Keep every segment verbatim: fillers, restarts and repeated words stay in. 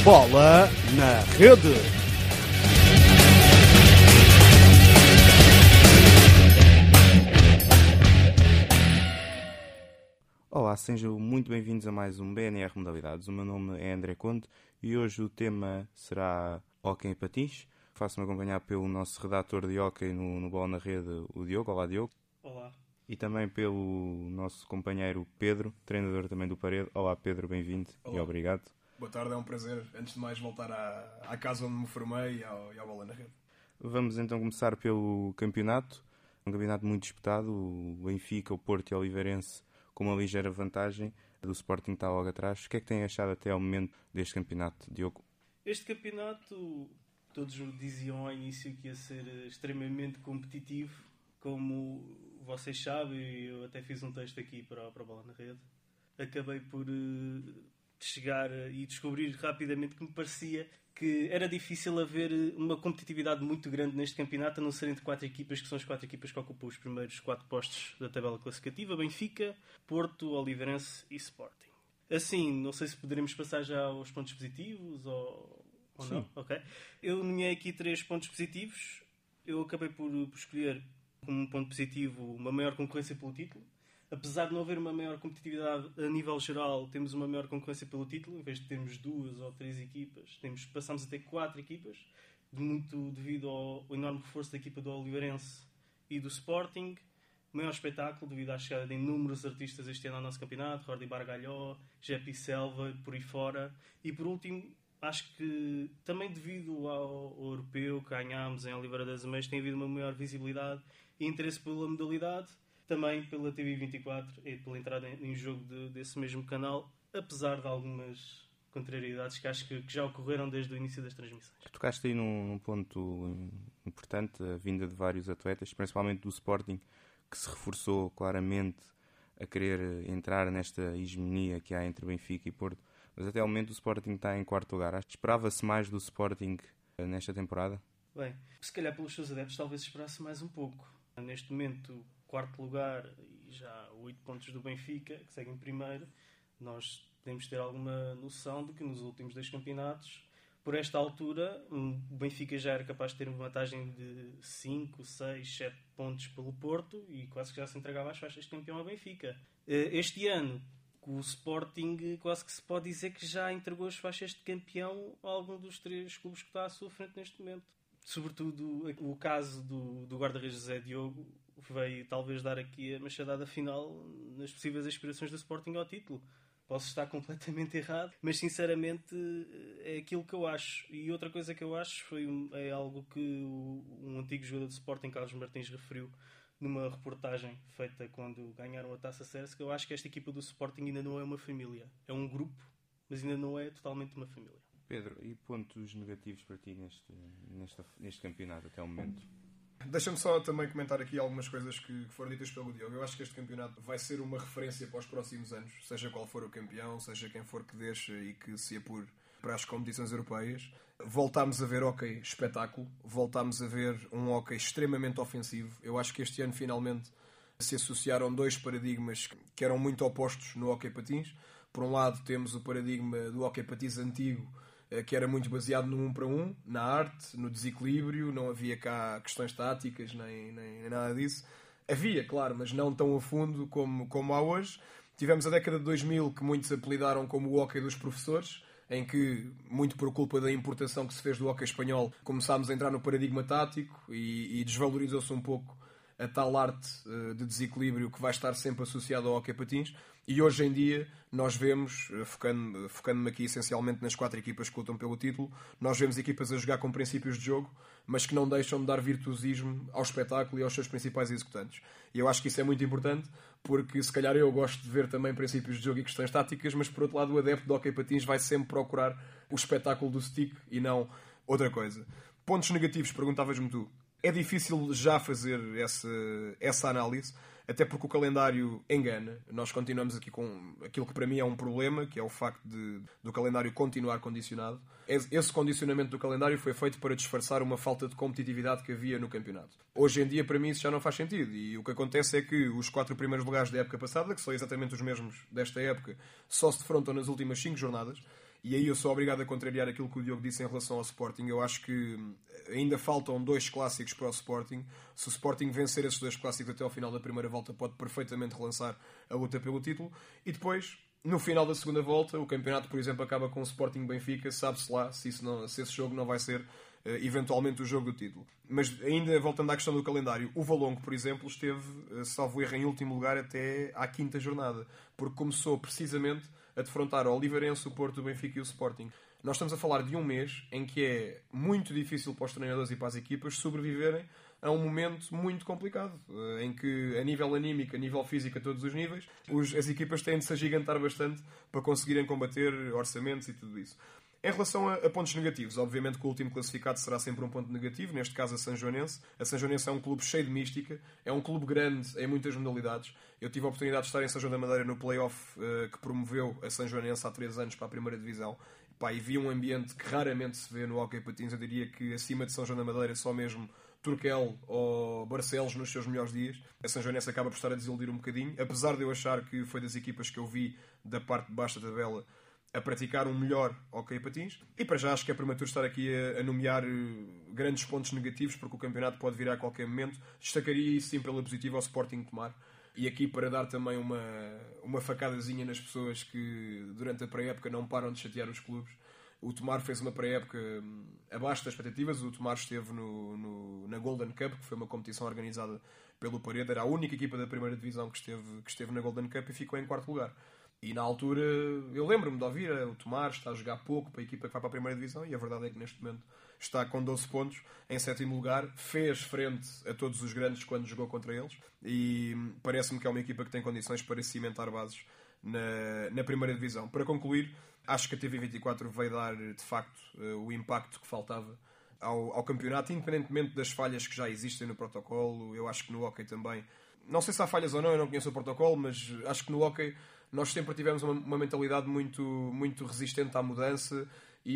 Bola na Rede. Olá, sejam muito bem-vindos a mais um B N R Modalidades. O meu nome é André Conde e hoje o tema será hóquei em patins. Faço-me acompanhar pelo nosso redator de hóquei no, no Bola na Rede, o Diogo. Olá, Diogo. Olá. E também pelo nosso companheiro Pedro, treinador também do Parede. Olá, Pedro, bem-vindo. Olá. E obrigado. Boa tarde, é um prazer, antes de mais, voltar à, à casa onde me formei e ao, e ao Bola na Rede. Vamos então começar pelo campeonato. Um campeonato muito disputado. O Benfica, o Porto e o Oliveirense com uma ligeira vantagem. Do Sporting está logo atrás. O que é que têm achado até ao momento deste campeonato, Diogo? Este campeonato, todos diziam ao início que ia ser extremamente competitivo. Como vocês sabem, eu até fiz um texto aqui para, para a Bola na Rede. Acabei por uh, chegar e descobrir rapidamente que me parecia que era difícil haver uma competitividade muito grande neste campeonato, a não ser entre quatro equipas, que são as quatro equipas que ocupam os primeiros quatro postos da tabela classificativa: Benfica, Porto, Oliveirense e Sporting. Assim, não sei se poderemos passar já aos pontos positivos ou, ou não. Okay. Eu nomeei aqui três pontos positivos. Eu acabei por, por escolher como um ponto positivo uma maior concorrência pelo título. Apesar de não haver uma maior competitividade a nível geral, temos uma maior concorrência pelo título. Em vez de termos duas ou três equipas, temos, passamos a ter quatro equipas, muito devido ao, ao enorme reforço da equipa do Oliveirense e do Sporting. Maior espetáculo devido à chegada de inúmeros artistas este ano ao nosso campeonato: Jordi Bargalhó, Jepi Selva, por aí fora. E por último, acho que também devido ao, ao europeu que ganhámos em Oliveira das Meias, tem havido uma maior visibilidade e interesse pela modalidade, também pela T V vinte e quatro e pela entrada em, em jogo de, desse mesmo canal, apesar de algumas contrariedades que acho que, que já ocorreram desde o início das transmissões. Tocaste aí num, num ponto importante, a vinda de vários atletas, principalmente do Sporting, que se reforçou claramente a querer entrar nesta hegemonia que há entre Benfica e Porto. Mas até ao momento o Sporting está em quarto lugar. Esperava-se mais do Sporting nesta temporada? Bem, se calhar pelos seus adeptos talvez se esperasse mais um pouco. Neste momento, quarto lugar e já oito pontos do Benfica, que segue em primeiro. Nós podemos ter alguma noção de que nos últimos dois campeonatos, por esta altura, o Benfica já era capaz de ter uma vantagem de cinco, seis, sete pontos pelo Porto e quase que já se entregava às faixas de campeão ao Benfica. Este ano, o Sporting quase que se pode dizer que já entregou as faixas de campeão a algum dos três clubes que está à sua frente neste momento. Sobretudo o caso do, do guarda-redes José Diogo veio talvez dar aqui a machadada final nas possíveis aspirações do Sporting ao título. Posso estar completamente errado, mas sinceramente é aquilo que eu acho. E outra coisa que eu acho foi um, é algo que o, um antigo jogador do Sporting, Carlos Martins, referiu numa reportagem feita quando ganharam a Taça Ceres, que eu acho que esta equipa do Sporting ainda não é uma família. É um grupo, mas ainda não é totalmente uma família. Pedro, e pontos negativos para ti neste, neste, neste campeonato até ao momento? Deixa-me só também comentar aqui algumas coisas que foram ditas pelo Diogo. Eu acho que este campeonato vai ser uma referência para os próximos anos, seja qual for o campeão, seja quem for que deixe e que se apure para as competições europeias. Voltámos a ver hóquei espetáculo, voltámos a ver um hóquei extremamente ofensivo. Eu acho que este ano finalmente se associaram dois paradigmas que eram muito opostos no hóquei patins. Por um lado temos o paradigma do hóquei patins antigo, que era muito baseado no um para um, na arte, no desequilíbrio, não havia cá questões táticas nem, nem, nem nada disso. Havia, claro, mas não tão a fundo como, como há hoje. Tivemos a década de dois mil, que muitos apelidaram como o hóquei dos professores, em que, muito por culpa da importação que se fez do hóquei espanhol, começámos a entrar no paradigma tático e, e desvalorizou-se um pouco a tal arte uh, de desequilíbrio que vai estar sempre associada ao hóquei patins. E hoje em dia nós vemos, focando, focando-me aqui essencialmente nas quatro equipas que lutam pelo título, nós vemos equipas a jogar com princípios de jogo, mas que não deixam de dar virtuosismo ao espetáculo e aos seus principais executantes. E eu acho que isso é muito importante, porque se calhar eu gosto de ver também princípios de jogo e questões táticas, mas por outro lado o adepto do hóquei patins vai sempre procurar o espetáculo do stick e não outra coisa. Pontos negativos, perguntavas-me tu. É difícil já fazer essa, essa análise, até porque o calendário engana. Nós continuamos aqui com aquilo que para mim é um problema, que é o facto de, do calendário continuar condicionado. Esse condicionamento do calendário foi feito para disfarçar uma falta de competitividade que havia no campeonato. Hoje em dia, para mim, isso já não faz sentido. E o que acontece é que os quatro primeiros lugares da época passada, que são exatamente os mesmos desta época, só se defrontam nas últimas cinco jornadas. E aí eu sou obrigado a contrariar aquilo que o Diogo disse em relação ao Sporting. Eu acho que ainda faltam dois clássicos para o Sporting. Se o Sporting vencer esses dois clássicos até ao final da primeira volta, pode perfeitamente relançar a luta pelo título. E depois, no final da segunda volta, o campeonato, por exemplo, acaba com o Sporting Benfica. Sabe-se lá se, isso não, se esse jogo não vai ser uh, eventualmente o jogo do título. Mas ainda voltando à questão do calendário, o Valongo, por exemplo, esteve, uh, salvo erro, em último lugar até à quinta jornada. Porque começou precisamente a defrontar o Oliveirense, o Porto, o Benfica e o Sporting. Nós estamos a falar de um mês em que é muito difícil para os treinadores e para as equipas sobreviverem a um momento muito complicado, em que, a nível anímico, a nível físico, a todos os níveis, os, as equipas têm de se agigantar bastante para conseguirem combater orçamentos e tudo isso. Em relação a, a pontos negativos, obviamente que o último classificado será sempre um ponto negativo, neste caso a Sanjoanense. A Sanjoanense é um clube cheio de mística, é um clube grande em muitas modalidades. Eu tive a oportunidade de estar em São João da Madeira no play-off uh, que promoveu a Sanjoanense há três anos para a primeira divisão. Pá, e vi um ambiente que raramente se vê no hóquei patins. Eu diria que acima de São João da Madeira só mesmo Turquel ou Barcelos nos seus melhores dias. A Sanjoanense acaba por estar a desiludir um bocadinho, apesar de eu achar que foi das equipas que eu vi da parte de baixo da tabela a praticar um melhor hóquei patins. E para já acho que é prematuro estar aqui a, a nomear grandes pontos negativos, porque o campeonato pode virar a qualquer momento. Destacaria isso sim pela positiva ao Sporting Tomar. E aqui para dar também uma, uma facadazinha nas pessoas que durante a pré-época não param de chatear os clubes. O Tomar fez uma pré-época abaixo das expectativas. O Tomar esteve no, no, na Golden Cup, que foi uma competição organizada pelo Parede. Era a única equipa da primeira divisão que esteve, que esteve na Golden Cup e ficou em quarto lugar. E na altura, eu lembro-me de ouvir, o Tomar está a jogar pouco para a equipa que vai para a primeira divisão, e a verdade é que neste momento está com doze pontos, em sétimo lugar, fez frente a todos os grandes quando jogou contra eles, e parece-me que é uma equipa que tem condições para cimentar bases na, na primeira divisão. Para concluir, acho que a T V vinte e quatro veio dar, de facto, o impacto que faltava ao, ao campeonato, independentemente das falhas que já existem no protocolo. Eu acho que no hóquei também, não sei se há falhas ou não, eu não conheço o protocolo, mas acho que no hóquei nós sempre tivemos uma, uma mentalidade muito, muito resistente à mudança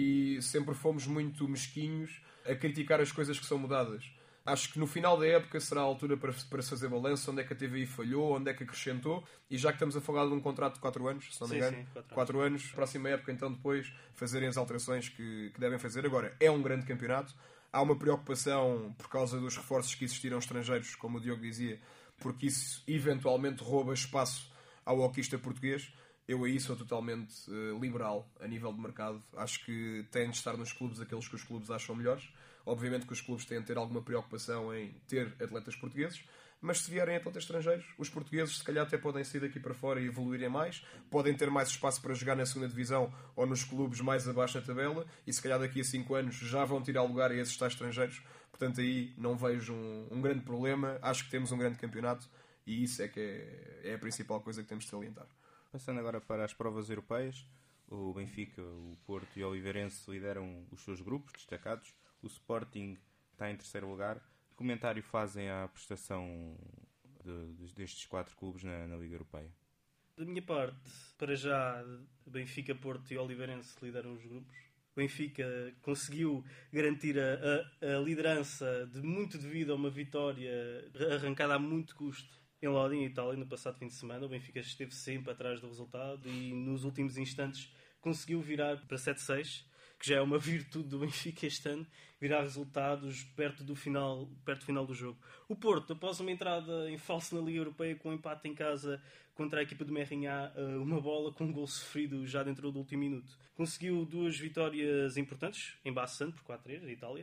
e sempre fomos muito mesquinhos a criticar as coisas que são mudadas. Acho que no final da época será a altura para, para se fazer balanço, onde é que a T V I falhou, onde é que acrescentou, e já que estamos a falar de um contrato de quatro anos, se não me engano, sim, quatro, quatro anos, próxima época então depois fazerem as alterações que, que devem fazer. Agora, é um grande campeonato, há uma preocupação por causa dos reforços que existiram estrangeiros, como o Diogo dizia, porque isso eventualmente rouba espaço ao hoquista português. Eu aí sou totalmente uh, liberal a nível de mercado. Acho que têm de estar nos clubes aqueles que os clubes acham melhores. Obviamente que os clubes têm de ter alguma preocupação em ter atletas portugueses, mas se vierem atletas estrangeiros, os portugueses se calhar até podem sair daqui para fora e evoluírem mais, podem ter mais espaço para jogar na segunda divisão ou nos clubes mais abaixo na tabela, e se calhar daqui a cinco anos já vão tirar lugar a esses tais estrangeiros. Portanto aí não vejo um, um grande problema. Acho que temos um grande campeonato e isso é que é, é a principal coisa que temos de salientar. Passando agora para as provas europeias, o Benfica, o Porto e o Oliveirense lideram os seus grupos destacados. O Sporting está em terceiro lugar. Que comentário fazem à prestação de, de, destes quatro clubes na, na Liga Europeia? Da minha parte, para já, Benfica, Porto e Oliveirense lideram os grupos. O Benfica conseguiu garantir a, a, a liderança de muito devido a uma vitória arrancada a muito custo em Lodi, em Itália, no passado fim de semana. O Benfica esteve sempre atrás do resultado e nos últimos instantes conseguiu virar para sete seis, que já é uma virtude do Benfica este ano, virar resultados perto do final, perto do final do jogo. O Porto, após uma entrada em falso na Liga Europeia com um empate em casa contra a equipa do Merrinhá, uma bola com um gol sofrido já dentro do último minuto, conseguiu duas vitórias importantes em Bassano por quatro a três, na Itália,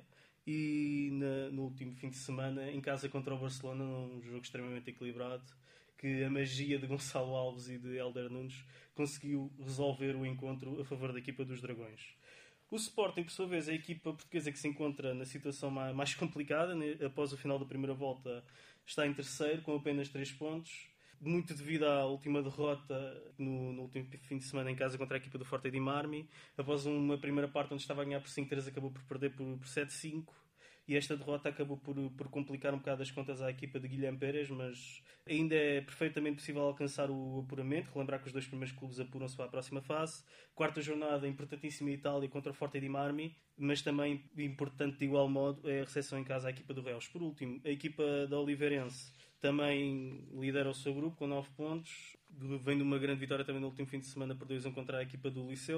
e na, no último fim de semana em casa contra o Barcelona, num jogo extremamente equilibrado, que a magia de Gonçalo Alves e de Hélder Nunes conseguiu resolver o encontro a favor da equipa dos Dragões. O Sporting, por sua vez, é a equipa portuguesa que se encontra na situação mais complicada. Após o final da primeira volta, está em terceiro, com apenas três pontos. Muito devido à última derrota no, no último fim de semana em casa contra a equipa do Forte di Marmi. Após uma primeira parte onde estava a ganhar por cinco a três, acabou por perder por, por sete a cinco. E esta derrota acabou por, por complicar um bocado as contas à equipa de Guilherme Pérez, mas ainda é perfeitamente possível alcançar o apuramento. Relembrar que os dois primeiros clubes apuram-se para a próxima fase. Quarta jornada, importantíssima Itália contra o Forte di Marmi, mas também importante de igual modo é a recepção em casa à equipa do Reus. Por último, a equipa da Oliveirense também lidera o seu grupo com nove pontos. Vem de uma grande vitória também no último fim de semana por dois a um contra a equipa do Liceu.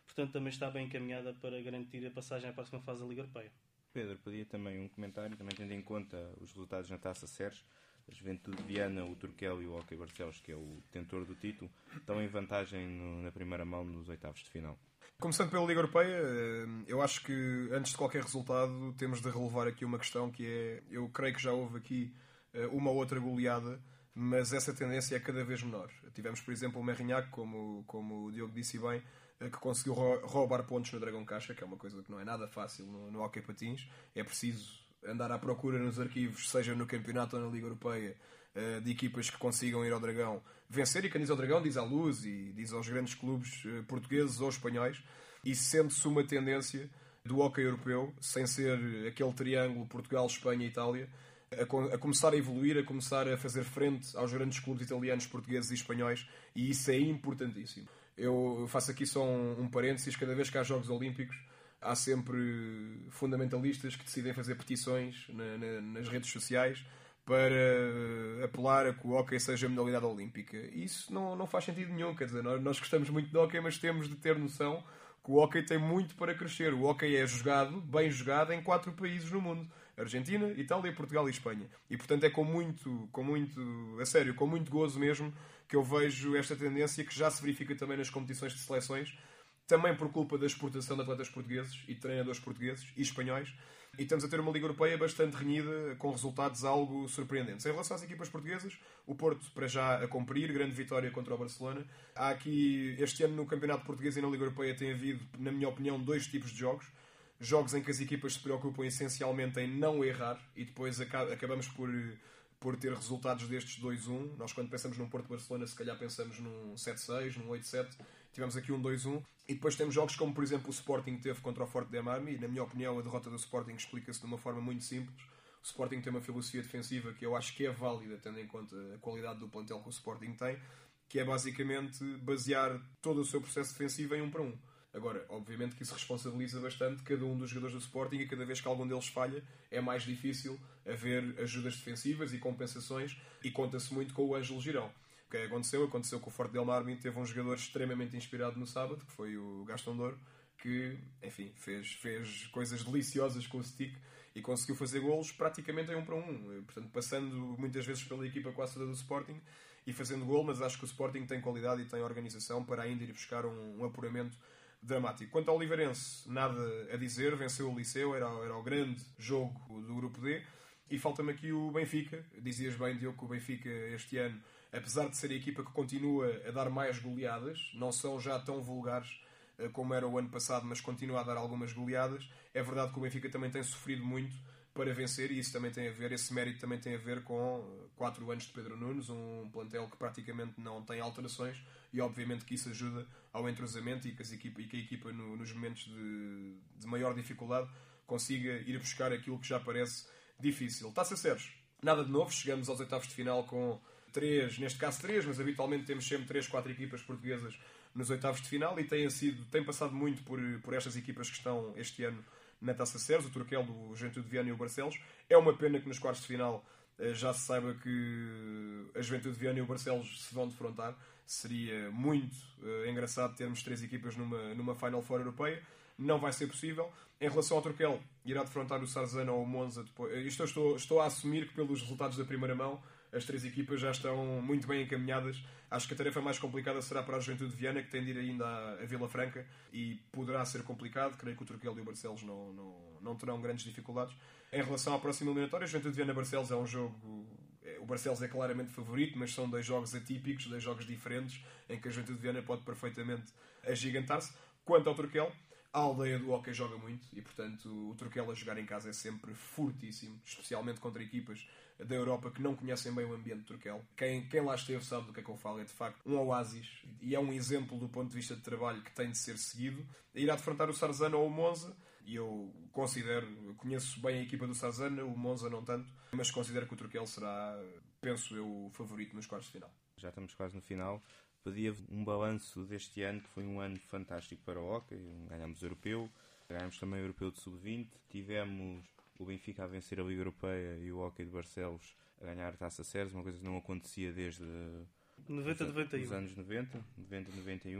portanto também está bem encaminhada para garantir a passagem à próxima fase da Liga Europeia. Pedro, pedia também um comentário, também tendo em conta os resultados na Taça Seres. A Juventude de Viana, o Turquel e o Hockey Barcelos, que é o detentor do título, estão em vantagem no, na primeira mão nos oitavos de final. Começando pela Liga Europeia, eu acho que antes de qualquer resultado temos de relevar aqui uma questão que é, eu creio que já houve aqui uma ou outra goleada, mas essa tendência é cada vez menor. Tivemos, por exemplo, o Merignac, como, como o Diogo disse bem, que conseguiu roubar pontos no Dragão Caixa, que é uma coisa que não é nada fácil no, no Hockey Patins. É preciso andar à procura nos arquivos, seja no campeonato ou na Liga Europeia, de equipas que consigam ir ao Dragão vencer. E quem diz ao Dragão diz à Luz e diz aos grandes clubes portugueses ou espanhóis. E sente-se uma tendência do Hockey Europeu, sem ser aquele triângulo Portugal, Espanha e Itália, a, a começar a evoluir, a começar a fazer frente aos grandes clubes italianos, portugueses e espanhóis. E isso é importantíssimo. Eu faço aqui só um, um parênteses. Cada vez que há Jogos Olímpicos, há sempre fundamentalistas que decidem fazer petições na, na, nas redes sociais para apelar a que o hóquei seja modalidade olímpica. Isso não, não faz sentido nenhum. Quer dizer, nós, nós gostamos muito de hóquei, mas temos de ter noção que o hóquei tem muito para crescer. O hóquei é jogado, bem jogado, em quatro países no mundo: Argentina, Itália, Portugal e Espanha. E portanto é com muito, com muito, a sério, com muito gozo mesmo que eu vejo esta tendência, que já se verifica também nas competições de seleções, também por culpa da exportação de atletas portugueses e de treinadores portugueses e espanhóis. E estamos a ter uma Liga Europeia bastante renhida, com resultados algo surpreendentes. Em relação às equipas portuguesas, o Porto, para já a cumprir, grande vitória contra o Barcelona. Há aqui, este ano no Campeonato Português e na Liga Europeia, tem havido, na minha opinião, dois tipos de jogos. Jogos em que as equipas se preocupam essencialmente em não errar e depois acabamos por, por ter resultados destes dois um. Nós, quando pensamos num Porto-Barcelona, se calhar pensamos num sete seis, num oito sete. Tivemos aqui um dois um. E depois temos jogos como, por exemplo, o Sporting teve contra o Forte de Marmi. E, na minha opinião, a derrota do Sporting explica-se de uma forma muito simples. O Sporting tem uma filosofia defensiva que eu acho que é válida, tendo em conta a qualidade do plantel que o Sporting tem, que é basicamente basear todo o seu processo defensivo em um para um. Agora, obviamente que isso responsabiliza bastante cada um dos jogadores do Sporting, e cada vez que algum deles falha é mais difícil haver ajudas defensivas e compensações, e conta-se muito com o Ângelo Girão. O que aconteceu? Aconteceu com o Forte Del Marmi, teve um jogador extremamente inspirado no sábado, que foi o Gastão Douro, que, enfim, fez, fez coisas deliciosas com o stick e conseguiu fazer golos praticamente em um para um. Portanto, passando muitas vezes pela equipa quase toda do Sporting e fazendo gol, mas acho que o Sporting tem qualidade e tem organização para ainda ir buscar um, um apuramento dramático. Quanto ao Oliveirense, nada a dizer, venceu o Liceu, era, era o grande jogo do Grupo D. E falta-me aqui o Benfica. Dizias bem, Diogo, que o Benfica este ano, apesar de ser a equipa que continua a dar mais goleadas, não são já tão vulgares como era o ano passado, mas continua a dar algumas goleadas. É verdade que o Benfica também tem sofrido muito para vencer, e isso também tem a ver, esse mérito também tem a ver com quatro anos de Pedro Nunes, um plantel que praticamente não tem alterações, e obviamente que isso ajuda ao entrosamento e que, as equipa, e que a equipa no, nos momentos de, de maior dificuldade consiga ir buscar aquilo que já parece difícil. Taça Seres, nada de novo, chegamos aos oitavos de final com três, neste caso três, mas habitualmente temos sempre três, quatro equipas portuguesas nos oitavos de final, e tem, sido, tem passado muito por, por estas equipas que estão este ano na Taça Seres, o Turquel, o Juventude de Viana e o Barcelos. É uma pena que nos quartos de final já se saiba que a Juventude de Viana e o Barcelos se vão defrontar. Seria muito uh, engraçado termos três equipas numa, numa Final Four europeia. Não vai ser possível. Em relação ao Turquel, irá defrontar o Sarzana ou o Monza depois. Isto eu estou, estou a assumir que, pelos resultados da primeira mão, as três equipas já estão muito bem encaminhadas. Acho que a tarefa mais complicada será para a Juventude de Viana, que tem de ir ainda à Vila Franca, e poderá ser complicado. Creio que o Turquel e o Barcelos não, não, não terão grandes dificuldades. Em relação à próxima eliminatória, a Juventude de Viana-Barcelos é um jogo... O Barcelos é claramente favorito, mas são dois jogos atípicos, dois jogos diferentes, em que a Juventude de Viana pode perfeitamente agigantar-se. Quanto ao Turquel, a aldeia do hóquei joga muito, e portanto o Turquel a jogar em casa é sempre fortíssimo, especialmente contra equipas da Europa que não conhecem bem o ambiente do Turquel. Quem, quem lá esteve sabe do que é que eu falo. É de facto um oásis, e é um exemplo do ponto de vista de trabalho que tem de ser seguido. Irá defrontar o Sarzana ou o Monza, e eu considero, conheço bem a equipa do Sarzana, o Monza não tanto, mas considero que o Turquel será, penso eu, o favorito nos quartos de final. Já estamos quase no final. Pedia um balanço deste ano, que foi um ano fantástico para o hóquei. Ganhámos o europeu, ganhámos também o europeu de sub vinte, tivemos o Benfica a vencer a Liga Europeia e o hóquei de Barcelos a ganhar a Taça Seres, uma coisa que não acontecia desde noventa, noventa e um. os anos noventa, noventa, noventa e um.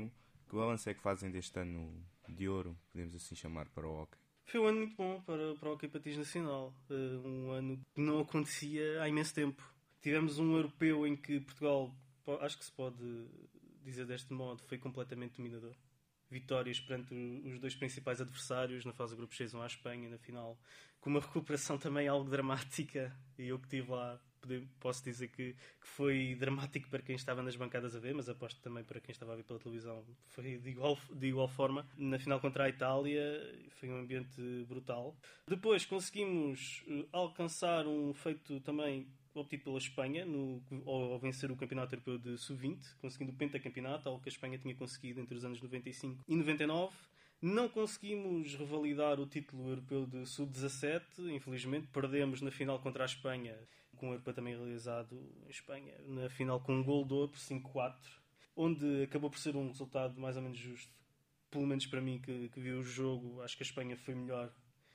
Que balanço é que fazem deste ano de ouro, podemos assim chamar, para o hóquei? Foi um ano muito bom para, para o hóquei patins nacional. Uh, um ano que não acontecia há imenso tempo. Tivemos um europeu em que Portugal, acho que se pode dizer deste modo, foi completamente dominador. Vitórias perante os dois principais adversários, na fase de grupos seis a um à Espanha, na final, com uma recuperação também algo dramática. E eu que estive lá, posso dizer que, que foi dramático para quem estava nas bancadas a ver, mas aposto também para quem estava a ver pela televisão. Foi de igual, de igual forma. Na final contra a Itália, foi um ambiente brutal. Depois conseguimos alcançar um feito também obtido pela Espanha no, ao, ao vencer o Campeonato Europeu de sub vinte, conseguindo o pentacampeonato, algo que a Espanha tinha conseguido entre os anos noventa e cinco e noventa e nove. Não conseguimos revalidar o título europeu de sub dezassete, infelizmente. Perdemos na final contra a Espanha, com o europeu também realizado em Espanha, na final com um gol de ouro por cinco a quatro, onde acabou por ser um resultado mais ou menos justo. Pelo menos para mim, que, que vi o jogo, acho que a Espanha foi melhor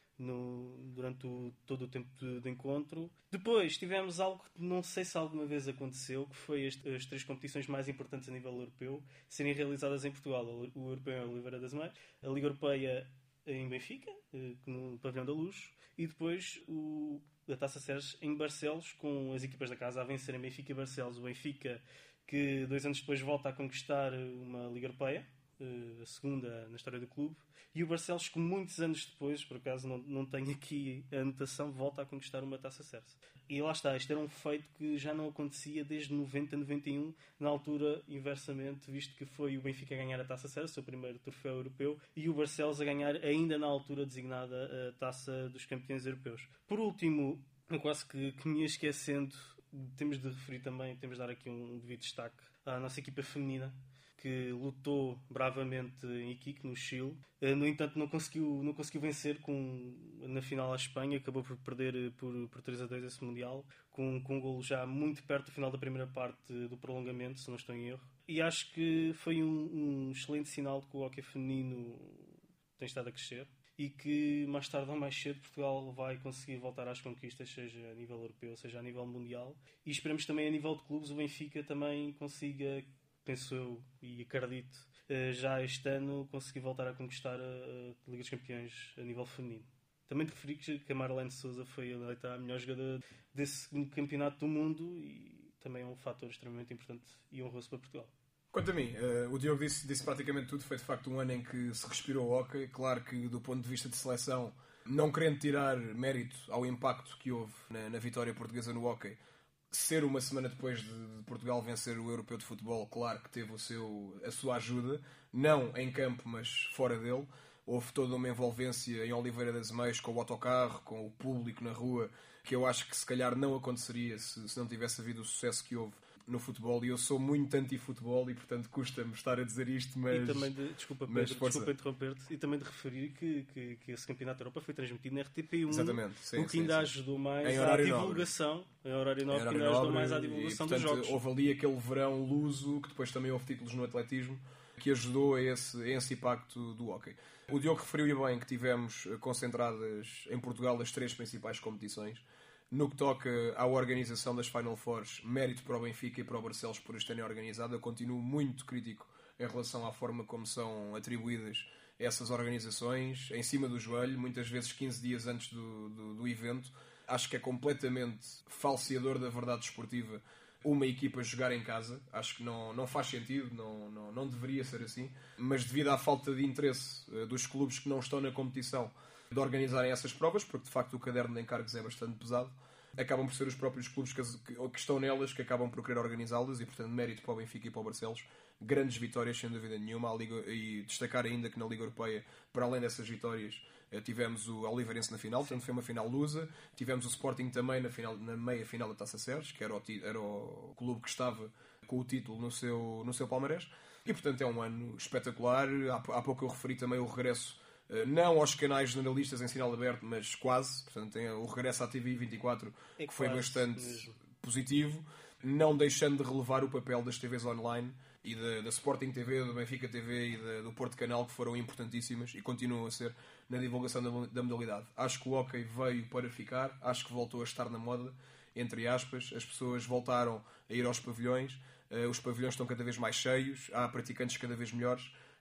No, durante o, todo o tempo de, de encontro. Depois tivemos algo que não sei se alguma vez aconteceu, que foi as, as três competições mais importantes a nível europeu serem realizadas em Portugal: o Europeu em Oliveira das Meias, a Liga Europeia em Benfica, no Pavilhão da Luz, e depois o, a Taça Sérgio em Barcelos, com as equipas da casa a vencerem Benfica e Barcelos. O Benfica, que dois anos depois volta a conquistar uma Liga Europeia, a segunda na história do clube, e o Barcelos, que muitos anos depois, por acaso não, não tenho aqui a anotação, volta a conquistar uma Taça Sérgio. E lá está, isto era um feito que já não acontecia desde noventa, noventa e um, na altura inversamente, visto que foi o Benfica a ganhar a Taça Sérgio, o seu primeiro troféu europeu, e o Barcelos a ganhar, ainda na altura designada, a Taça dos Campeões Europeus. Por último, eu quase que, que me ia esquecendo, temos de referir também, temos de dar aqui um devido destaque à nossa equipa feminina, que lutou bravamente em Iquique, no Chile. No entanto, não conseguiu, não conseguiu vencer com, na final à Espanha. Acabou por perder por, por três a dois esse Mundial, com, com um golo já muito perto do final da primeira parte do prolongamento, se não estou em erro. E acho que foi um, um excelente sinal de que o hóquei feminino tem estado a crescer e que mais tarde ou mais cedo Portugal vai conseguir voltar às conquistas, seja a nível europeu, seja a nível mundial. E esperamos também a nível de clubes o Benfica também consiga, penso eu e acredito, já este ano conseguir voltar a conquistar a Liga dos Campeões a nível feminino. Também te referi que a Marlene Souza foi eleita a melhor jogadora desse segundo campeonato do mundo e também é um fator extremamente importante e honroso para Portugal. Quanto a mim, uh, o Diogo disse, disse praticamente tudo. Foi de facto um ano em que se respirou o hóquei. Claro que do ponto de vista de seleção, não querendo tirar mérito ao impacto que houve na, na vitória portuguesa no hóquei, ser uma semana depois de, de Portugal vencer o Europeu de Futebol, claro que teve o seu, a sua ajuda, não em campo, mas fora dele. Houve toda uma envolvência em Oliveira das Meias, com o autocarro, com o público na rua, que eu acho que se calhar não aconteceria se, se não tivesse havido o sucesso que houve no futebol. E eu sou muito anti-futebol e, portanto, custa-me estar a dizer isto, mas... E também de, desculpa, Pedro, desculpa interromper-te, e também de referir que, que, que esse Campeonato da Europa foi transmitido na R T P um. Exatamente, sim, o que sim, ainda sim. ajudou mais em à divulgação. Nobre. Em horário nobre, que ainda ajudou mais à divulgação e, portanto, dos jogos. Houve ali aquele verão luso, que depois também houve títulos no atletismo, que ajudou a esse, a esse impacto do hóquei. O Diogo referiu-lhe bem que tivemos concentradas em Portugal as três principais competições. No que toca à organização das Final Fours, mérito para o Benfica e para o Barcelos por as terem organizado. Eu continuo muito crítico em relação à forma como são atribuídas essas organizações, em cima do joelho, muitas vezes quinze dias antes do, do, do evento. Acho que é completamente falseador da verdade desportiva uma equipa jogar em casa. Acho que não, não faz sentido, não, não, não deveria ser assim. Mas devido à falta de interesse dos clubes que não estão na competição de organizarem essas provas, porque de facto o caderno de encargos é bastante pesado, acabam por ser os próprios clubes que, que, que estão nelas que acabam por querer organizá-las e, portanto, mérito para o Benfica e para o Barcelos. Grandes vitórias, sem dúvida nenhuma. A Liga, e destacar ainda que na Liga Europeia, para além dessas vitórias, tivemos o Oliveirense na final, portanto foi uma final lusa. Tivemos o Sporting também na, final, na meia final da Taça Sérgio, que era o, era o clube que estava com o título no seu, no seu palmarés. E, portanto, é um ano espetacular. Há, há pouco eu referi também o regresso, não aos canais jornalistas em sinal aberto, mas quase. Portanto, tem o regresso à T V vinte e quatro, é que foi bastante mesmo positivo, não deixando de relevar o papel das T Vs online e da, da Sporting T V, do Benfica T V e da, do Porto Canal, que foram importantíssimas e continuam a ser na divulgação da, da modalidade. Acho que o hóquei veio para ficar, acho que voltou a estar na moda, entre aspas. As pessoas voltaram a ir aos pavilhões, uh, os pavilhões estão cada vez mais cheios, há praticantes cada vez melhores.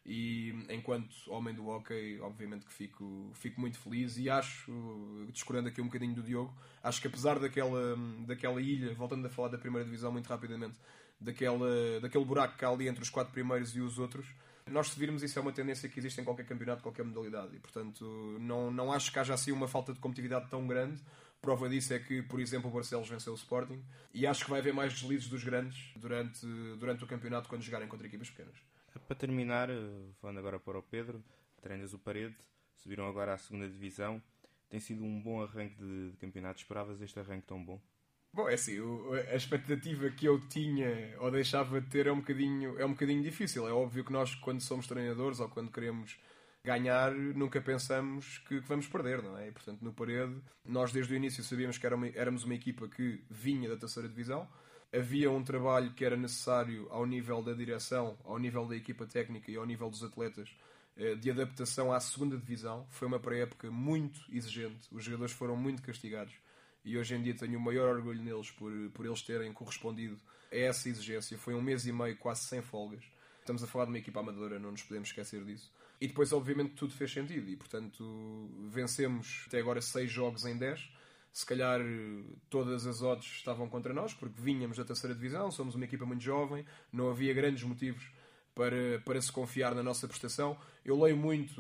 E enquanto homem do hóquei, obviamente que fico, fico muito feliz e acho, discorrendo aqui um bocadinho do Diogo, acho que apesar daquela, daquela ilha, voltando a falar da primeira divisão muito rapidamente, daquela, daquele buraco que há ali entre os quatro primeiros e os outros, nós se virmos isso é uma tendência que existe em qualquer campeonato, qualquer modalidade, e portanto não, não acho que haja assim uma falta de competitividade tão grande. Prova disso é que, por exemplo, o Barcelos venceu o Sporting, e acho que vai haver mais deslizes dos grandes durante, durante o campeonato quando jogarem contra equipas pequenas. Para terminar, falando agora para o Pedro, treinas o Parede, subiram agora à segunda divisão, tem sido um bom arranque de, de campeonato. Esperavas este arranque tão bom? Bom, é assim, a expectativa que eu tinha ou deixava de ter é um bocadinho, é um bocadinho difícil. É óbvio que nós, quando somos treinadores ou quando queremos ganhar, nunca pensamos que, que vamos perder, não é? E, portanto, no Parede, nós desde o início sabíamos que era uma, éramos uma equipa que vinha da terceira divisão. Havia um trabalho que era necessário ao nível da direção, ao nível da equipa técnica e ao nível dos atletas, de adaptação à segunda divisão. Foi uma pré-época muito exigente, os jogadores foram muito castigados e hoje em dia tenho o maior orgulho neles por, por eles terem correspondido a essa exigência. Foi um mês e meio quase sem folgas. Estamos a falar de uma equipa amadora, não nos podemos esquecer disso. E depois, obviamente, tudo fez sentido e, portanto, vencemos até agora seis jogos em dez. Se calhar todas as odds estavam contra nós, porque vínhamos da terceira divisão, somos uma equipa muito jovem, não havia grandes motivos para, para se confiar na nossa prestação. Eu leio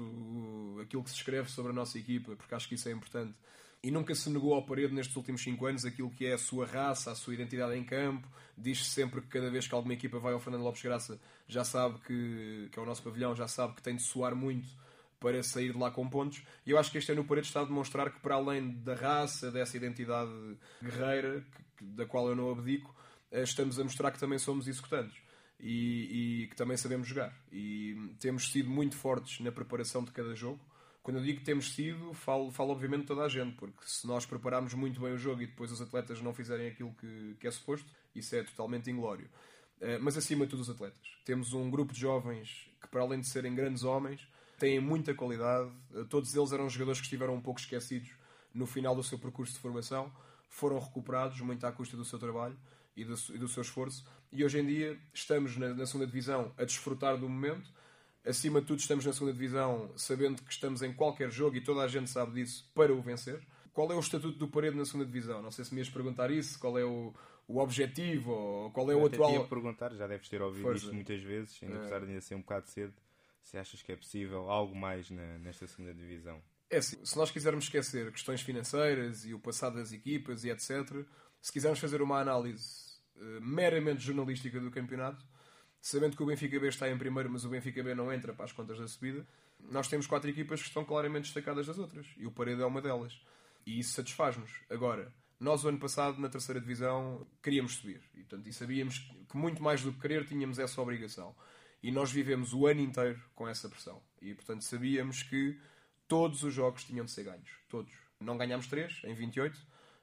muito aquilo que se escreve sobre a nossa equipa, porque acho que isso é importante. E nunca se negou ao Parede nestes últimos cinco anos aquilo que é a sua raça, a sua identidade em campo. Diz-se sempre que cada vez que alguma equipa vai ao Fernando Lopes Graça, já sabe que, que é o nosso pavilhão, já sabe que tem de suar muito para sair de lá com pontos. E eu acho que este ano o Parede está a demonstrar que, para além da raça, dessa identidade guerreira, que, da qual eu não abdico, estamos a mostrar que também somos executantes e, e que também sabemos jogar. E temos sido muito fortes na preparação de cada jogo. Quando eu digo que temos sido, falo, falo obviamente de toda a gente, porque se nós prepararmos muito bem o jogo e depois os atletas não fizerem aquilo que, que é suposto, isso é totalmente inglório. Mas acima de tudo os atletas. Temos um grupo de jovens que, para além de serem grandes homens, têm muita qualidade. Todos eles eram jogadores que estiveram um pouco esquecidos no final do seu percurso de formação. Foram recuperados muito à custa do seu trabalho e do, e do seu esforço. E hoje em dia estamos na, na segunda divisão a desfrutar do momento. Acima de tudo estamos na segunda divisão sabendo que estamos em qualquer jogo e toda a gente sabe disso para o vencer. Qual é o estatuto do Parede na segunda divisão? Não sei se me ias perguntar isso. Qual é o, o objetivo? Ou qual é o atual... Eu ia perguntar, já deves ter ouvido Força. Isto muitas vezes, ainda é. Apesar de ainda ser um bocado cedo. Se achas que é possível algo mais na, nesta segunda divisão? É assim, se nós quisermos esquecer questões financeiras e o passado das equipas e etcétera, se quisermos fazer uma análise uh, meramente jornalística do campeonato, sabendo que o Benfica B está em primeiro, mas o Benfica B não entra para as contas da subida, nós temos quatro equipas que estão claramente destacadas das outras. E o Parede é uma delas. E isso satisfaz-nos. Agora, nós o ano passado, na terceira divisão, queríamos subir. E, portanto, e sabíamos que muito mais do que querer, tínhamos essa obrigação. E nós vivemos o ano inteiro com essa pressão. E, portanto, sabíamos que todos os jogos tinham de ser ganhos. Todos. Não ganhámos três em vinte e oito,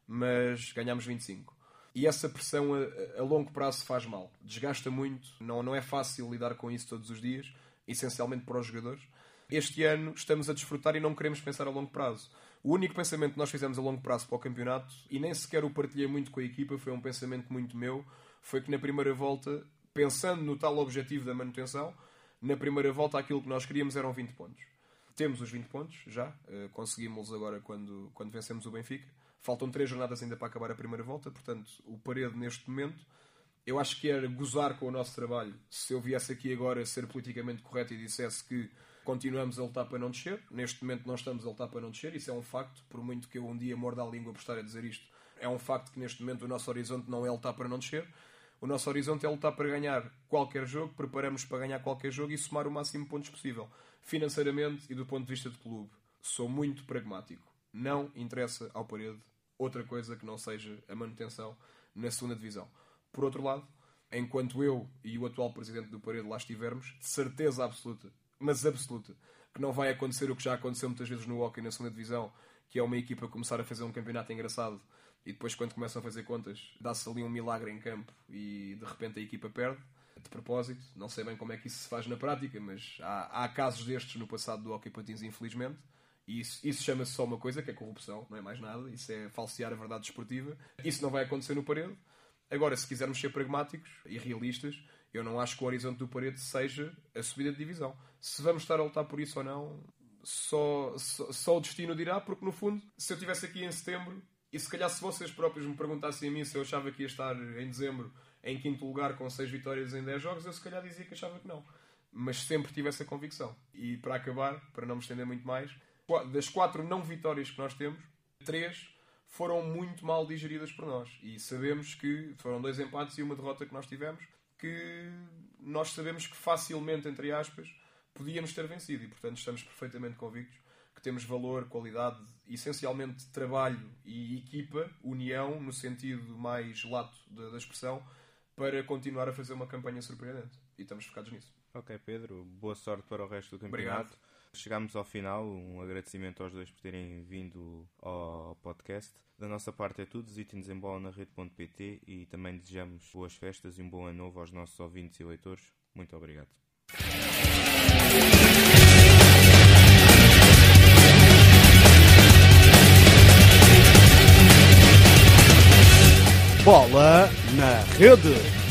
mas ganhámos vinte e cinco. E essa pressão a, a longo prazo faz mal. Desgasta muito. Não, não é fácil lidar com isso todos os dias, essencialmente para os jogadores. Este ano estamos a desfrutar e não queremos pensar a longo prazo. O único pensamento que nós fizemos a longo prazo para o campeonato, e nem sequer o partilhei muito com a equipa, foi um pensamento muito meu, foi que na primeira volta, pensando no tal objetivo da manutenção, na primeira volta aquilo que nós queríamos eram vinte pontos. Temos os vinte pontos, já. Uh, conseguimos agora quando, quando vencemos o Benfica. Faltam três jornadas ainda para acabar a primeira volta. Portanto, o Parede, neste momento, eu acho que era gozar com o nosso trabalho se eu viesse aqui agora ser politicamente correto e dissesse que continuamos a lutar para não descer. Neste momento não estamos a lutar para não descer. Isso é um facto. Por muito que eu um dia morda a língua por estar a dizer isto, é um facto que neste momento o nosso horizonte não é lutar para não descer. O nosso horizonte é lutar para ganhar qualquer jogo, preparamos para ganhar qualquer jogo e somar o máximo de pontos possível. Financeiramente e do ponto de vista de clube, sou muito pragmático. Não interessa ao Parede outra coisa que não seja a manutenção na segunda divisão. Por outro lado, enquanto eu e o atual presidente do Parede lá estivermos, de certeza absoluta, mas absoluta, que não vai acontecer o que já aconteceu muitas vezes no hóquei na segunda divisão, que é uma equipa começar a fazer um campeonato engraçado e depois, quando começam a fazer contas, dá-se ali um milagre em campo e de repente a equipa perde. De propósito, não sei bem como é que isso se faz na prática, mas há, há casos destes no passado do hóquei patins, infelizmente. E isso, isso chama-se só uma coisa, que é corrupção, não é mais nada. Isso é falsear a verdade desportiva. Isso não vai acontecer no Parede. Agora, se quisermos ser pragmáticos e realistas, eu não acho que o horizonte do Paredes seja a subida de divisão. Se vamos estar a lutar por isso ou não, só, só, só o destino dirá, porque no fundo, se eu estivesse aqui em setembro, e se calhar se vocês próprios me perguntassem a mim se eu achava que ia estar em dezembro em quinto lugar com seis vitórias em dez jogos, eu se calhar dizia que achava que não. Mas sempre tive essa convicção. E para acabar, para não me estender muito mais, das quatro não vitórias que nós temos, três foram muito mal digeridas por nós. E sabemos que foram dois empates e uma derrota que nós tivemos, que nós sabemos que facilmente, entre aspas, podíamos ter vencido. E, portanto, estamos perfeitamente convictos que temos valor, qualidade, essencialmente trabalho e equipa, união, no sentido mais lato da, da expressão, para continuar a fazer uma campanha surpreendente. E estamos focados nisso. Ok, Pedro. Boa sorte para o resto do campeonato. Obrigado. Chegámos ao final. Um agradecimento aos dois por terem vindo ao podcast. Da nossa parte é tudo. Visitem-nos em bola na rede ponto pt e também desejamos boas festas e um bom ano novo aos nossos ouvintes e leitores. Muito obrigado. Bola na Rede.